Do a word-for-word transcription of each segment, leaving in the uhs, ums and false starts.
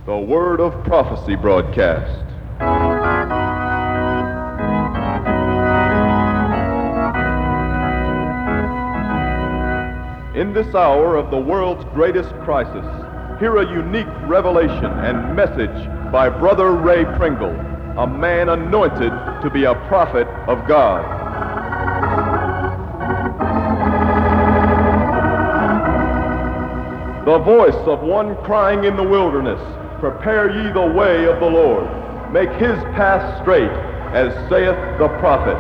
The Word of Prophecy broadcast. In this hour of the world's greatest crisis, hear a unique revelation and message by Brother Ray Pringle, a man anointed to be a prophet of God. The voice of one crying in the wilderness, prepare ye the way of the Lord, make his path straight, as saith the prophet.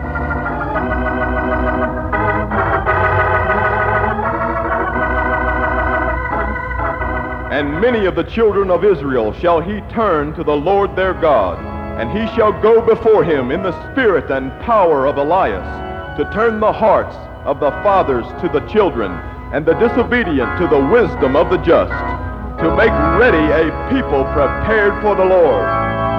And many of the children of Israel shall he turn to the Lord their God, and he shall go before him in the spirit and power of Elias, to turn the hearts of the fathers to the children, and the disobedient to the wisdom of the just, to make ready a people prepared for the Lord.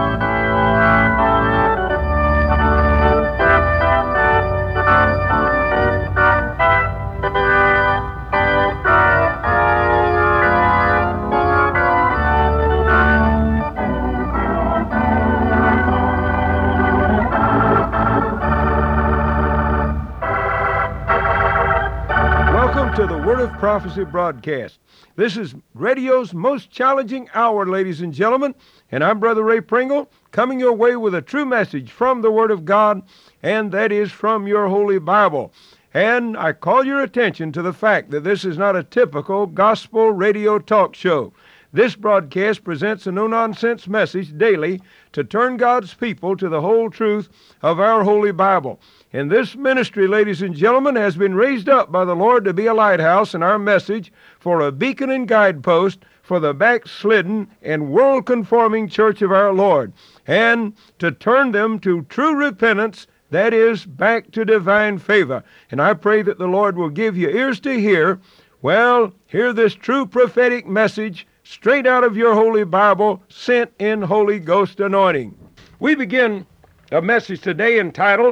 To the Word of Prophecy broadcast. This is radio's most challenging hour, ladies and gentlemen, and I'm Brother Ray Pringle, coming your way with a true message from the Word of God, and that is from your Holy Bible. And I call your attention to the fact that this is not a typical gospel radio talk show. This broadcast presents a no-nonsense message daily to turn God's people to the whole truth of our Holy Bible. And this ministry, ladies and gentlemen, has been raised up by the Lord to be a lighthouse in our message for a beacon and guidepost for the backslidden and world-conforming church of our Lord, and to turn them to true repentance, that is, back to divine favor. And I pray that the Lord will give you ears to hear. Well, hear this true prophetic message straight out of your Holy Bible, sent in Holy Ghost anointing. We begin a message today entitled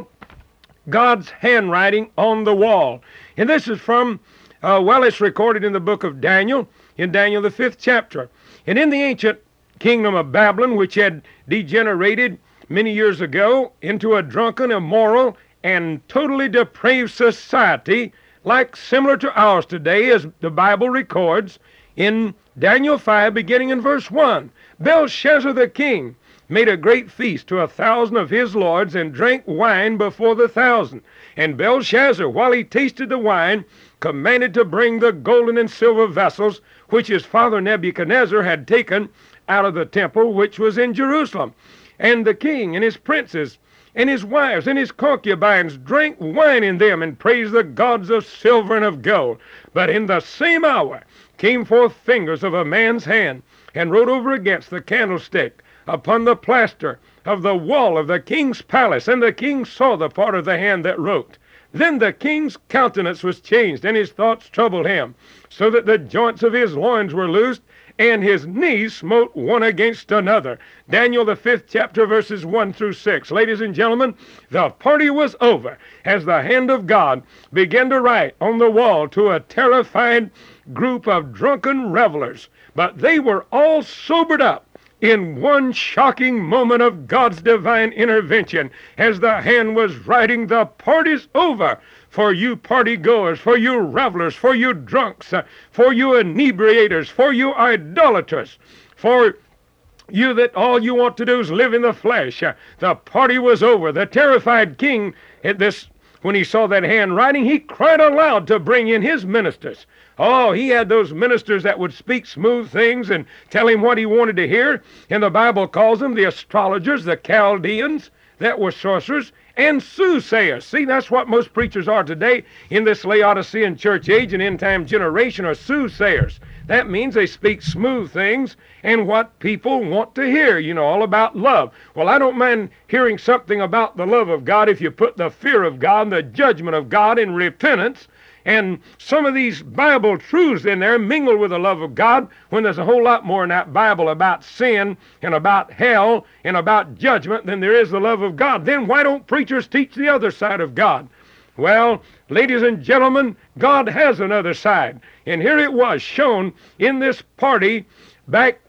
God's Handwriting on the Wall. And this is from, uh, well, it's recorded in the book of Daniel, in Daniel the fifth chapter. And in the ancient kingdom of Babylon, which had degenerated many years ago into a drunken, immoral, and totally depraved society, like similar to ours today, as the Bible records, in Daniel five, beginning in verse one, Belshazzar the king made a great feast to a thousand of his lords, and drank wine before the thousand. And Belshazzar, while he tasted the wine, commanded to bring the golden and silver vessels, which his father Nebuchadnezzar had taken out of the temple which was in Jerusalem. And the king and his princes and his wives and his concubines drank wine in them, and praised the gods of silver and of gold. But in the same hour came forth fingers of a man's hand, and wrote over against the candlestick upon the plaster of the wall of the king's palace. And the king saw the part of the hand that wrote. Then the king's countenance was changed, and his thoughts troubled him, so that the joints of his loins were loosed, and his knees smote one against another. Daniel the fifth chapter, verses one through six. Ladies and gentlemen, the party was over as the hand of God began to write on the wall to a terrified group of drunken revelers. But they were all sobered up in one shocking moment of God's divine intervention, as the hand was writing, the party's over for you party goers, for you revelers, for you drunks, uh, for you inebriators, for you idolaters, for you that all you want to do is live in the flesh. Uh, the party was over. The terrified king at this, when he saw that handwriting, he cried aloud to bring in his ministers. Oh, he had those ministers that would speak smooth things and tell him what he wanted to hear. And the Bible calls them the astrologers, the Chaldeans, that were sorcerers, and soothsayers. See, that's what most preachers are today in this Laodicean church age and end-time generation, are soothsayers. That means they speak smooth things and what people want to hear, you know, all about love. Well, I don't mind hearing something about the love of God if you put the fear of God and the judgment of God in repentance, and some of these Bible truths in there mingled with the love of God, when there's a whole lot more in that Bible about sin and about hell and about judgment than there is the love of God. Then why don't preachers teach the other side of God? Well, ladies and gentlemen, God has another side. And here it was shown in this party back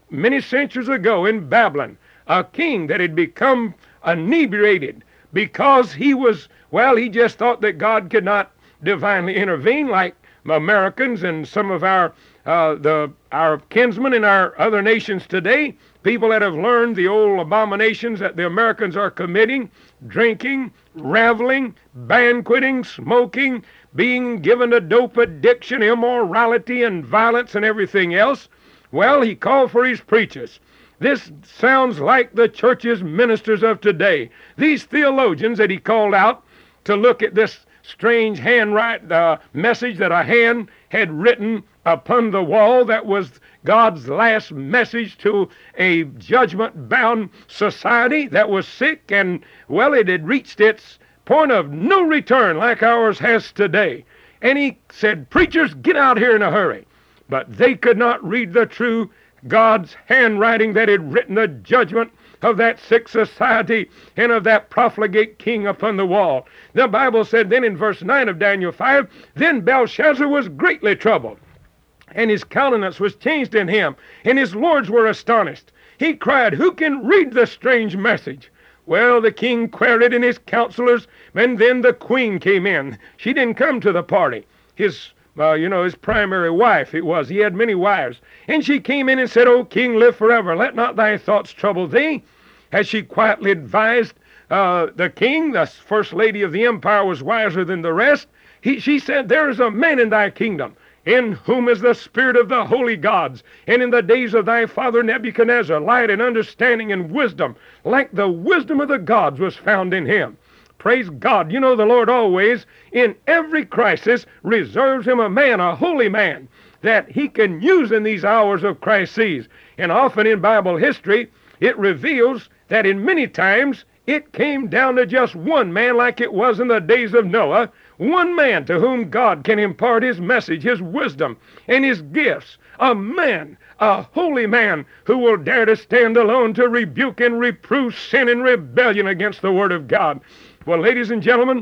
many centuries ago in Babylon, a king that had become inebriated because he was, well, he just thought that God could not divinely intervene like Americans and some of our uh, the our kinsmen in our other nations today, people that have learned the old abominations that the Americans are committing, drinking, reveling, banqueting, smoking, being given to dope addiction, immorality, and violence and everything else. Well, he called for his preachers. This sounds like the church's ministers of today. These theologians that he called out to look at this strange handwrite uh, message that a hand had written upon the wall that was God's last message to a judgment-bound society that was sick, and, well, it had reached its point of no return like ours has today. And he said, preachers, get out here in a hurry. But they could not read the true God's handwriting that had written the judgment of that sick society and of that profligate king upon the wall. The Bible said then in verse nine of Daniel five, then Belshazzar was greatly troubled, and his countenance was changed in him, and his lords were astonished. He cried, who can read the strange message? Well, the king queried in his counselors, and then the queen came in. She didn't come to the party. His Uh, you know, his primary wife it was. He had many wives. And she came in and said, O king, live forever. Let not thy thoughts trouble thee. As she quietly advised uh, the king, the first lady of the empire was wiser than the rest. He, she said, there is a man in thy kingdom, in whom is the spirit of the holy gods. And in the days of thy father Nebuchadnezzar, light and understanding and wisdom, like the wisdom of the gods, was found in him. Praise God. You know, the Lord always, in every crisis, reserves him a man, a holy man, that he can use in these hours of crises. And often in Bible history, it reveals that in many times it came down to just one man, like it was in the days of Noah, one man to whom God can impart his message, his wisdom, and his gifts. A man, a holy man, who will dare to stand alone to rebuke and reprove sin and rebellion against the Word of God. Well, ladies and gentlemen,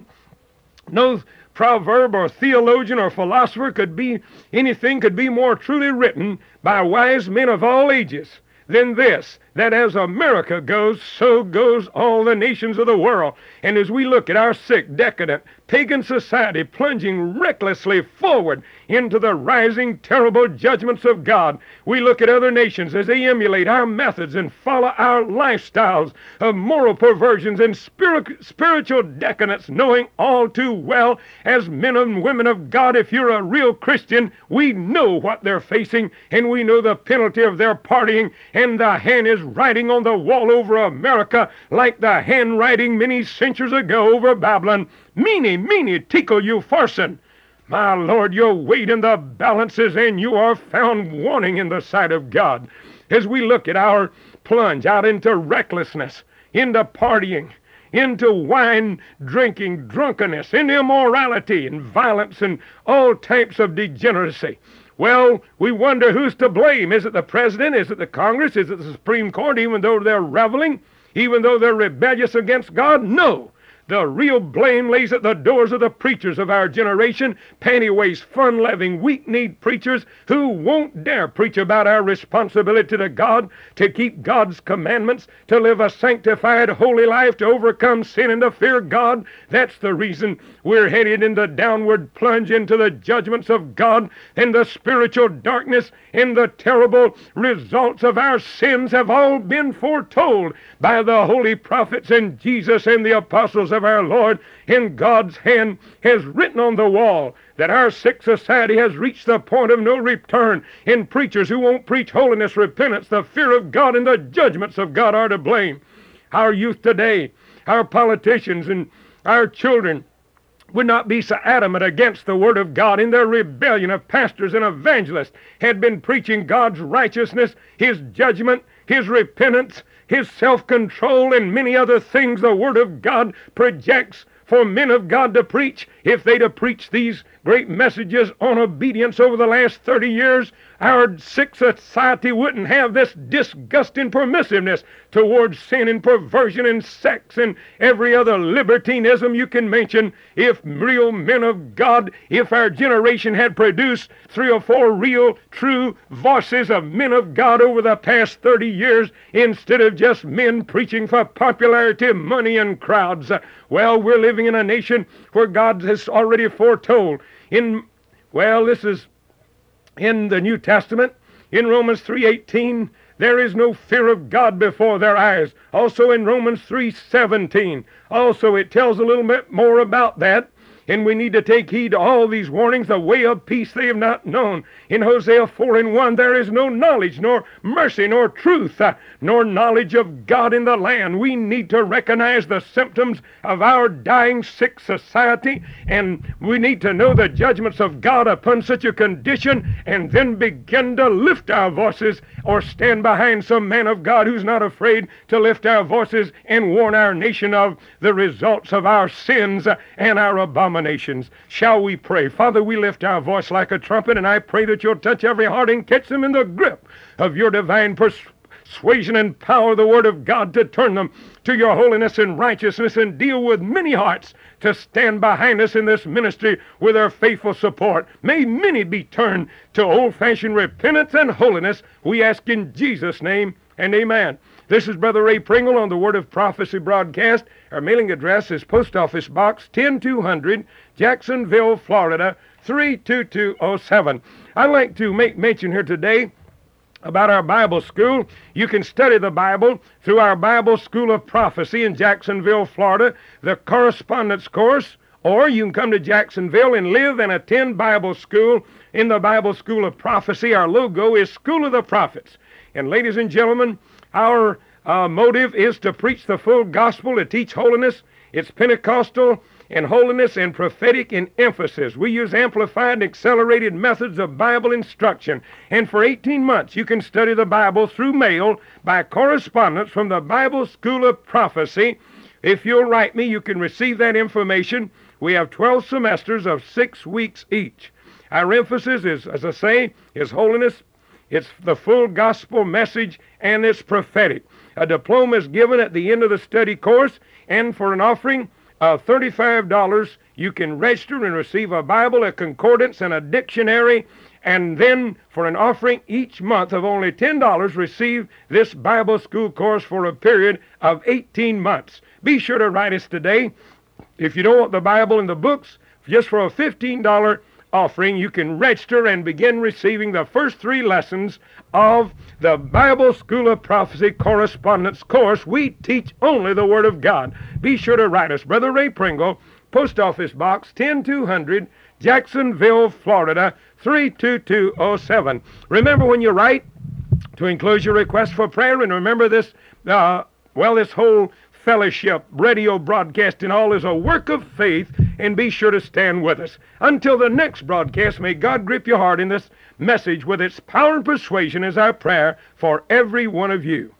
no proverb or theologian or philosopher could be, anything could be more truly written by wise men of all ages than this, that as America goes, so goes all the nations of the world. And as we look at our sick, decadent, pagan society plunging recklessly forward into the rising, terrible judgments of God, we look at other nations as they emulate our methods and follow our lifestyles of moral perversions and spirit, spiritual decadence, knowing all too well as men and women of God, if you're a real Christian, we know what they're facing, and we know the penalty of their partying, and the hand is writing on the wall over America like the handwriting many centuries ago over Babylon. Meeny, meeny, tickle, you farson. My Lord, you're weighed in the balances, and you are found wanting in the sight of God. As we look at our plunge out into recklessness, into partying, into wine drinking, drunkenness, into immorality and violence and all types of degeneracy. Well, we wonder who's to blame. Is it the president? Is it the Congress? Is it the Supreme Court, even though they're reveling? Even though they're rebellious against God? No. The real blame lays at the doors of the preachers of our generation, panty-waist, fun-loving, weak-kneed preachers who won't dare preach about our responsibility to God, to keep God's commandments, to live a sanctified, holy life, to overcome sin and to fear God. That's the reason we're headed in the downward plunge into the judgments of God, and the spiritual darkness and the terrible results of our sins have all been foretold by the holy prophets and Jesus and the apostles of our Lord. And God's hand has written on the wall that our sick society has reached the point of no return, and preachers who won't preach holiness, repentance, the fear of God, and the judgments of God are to blame. Our youth today, our politicians, and our children would not be so adamant against the Word of God in their rebellion of pastors and evangelists had been preaching God's righteousness, His judgment, His repentance, His self-control, and many other things the Word of God projects for men of God to preach. If they'd have preached these great messages on obedience over the last thirty years, our sick society wouldn't have this disgusting permissiveness towards sin and perversion and sex and every other libertinism you can mention. If real men of God, if our generation had produced three or four real, true voices of men of God over the past thirty years, instead of just men preaching for popularity, money, and crowds, uh, well, we're living in a nation where God has already foretold in, well, this is in the New Testament, in Romans three eighteen, there is no fear of God before their eyes. Also in Romans three seventeen, also it tells a little bit more about that. And we need to take heed to all these warnings. The way of peace they have not known. In Hosea four and one, there is no knowledge, nor mercy, nor truth, uh, nor knowledge of God in the land. We need to recognize the symptoms of our dying, sick society, and we need to know the judgments of God upon such a condition, and then begin to lift our voices or stand behind some man of God who's not afraid to lift our voices and warn our nation of the results of our sins and our abominations. Shall we pray? Father, we lift our voice like a trumpet, and I pray that you'll touch every heart and catch them in the grip of your divine persuasion and power, the Word of God, to turn them to your holiness and righteousness and deal with many hearts to stand behind us in this ministry with their faithful support. May many be turned to old-fashioned repentance and holiness. We ask in Jesus' name, and amen. This is Brother Ray Pringle on the Word of Prophecy broadcast. Our mailing address is Post Office Box ten two hundred, Jacksonville, Florida, three two two oh seven. I'd like to make mention here today about our Bible school. You can study the Bible through our Bible School of Prophecy in Jacksonville, Florida, the correspondence course, or you can come to Jacksonville and live and attend Bible school in the Bible School of Prophecy. Our logo is School of the Prophets. And ladies and gentlemen, our uh, motive is to preach the full gospel, to teach holiness. It's Pentecostal in holiness and prophetic in emphasis. We use amplified and accelerated methods of Bible instruction. And for eighteen months, you can study the Bible through mail by correspondence from the Bible School of Prophecy. If you'll write me, you can receive that information. We have twelve semesters of six weeks each. Our emphasis is, as I say, is holiness. It's the full gospel message, and it's prophetic. A diploma is given at the end of the study course, and for an offering of thirty-five dollars, you can register and receive a Bible, a concordance, and a dictionary, and then for an offering each month of only ten dollars, receive this Bible school course for a period of eighteen months. Be sure to write us today. If you don't want the Bible and the books, just for a fifteen dollar offering, you can register and begin receiving the first three lessons of the Bible School of Prophecy correspondence course. We teach only the Word of God. Be sure to write us. Brother Ray Pringle, Post Office Box ten two hundred, Jacksonville, Florida, three two two oh seven. Remember when you write to enclose your request for prayer, and remember this, uh, well, this whole fellowship, radio broadcast and all is a work of faith, and be sure to stand with us. Until the next broadcast, may God grip your heart in this message with its power and persuasion is our prayer for every one of you.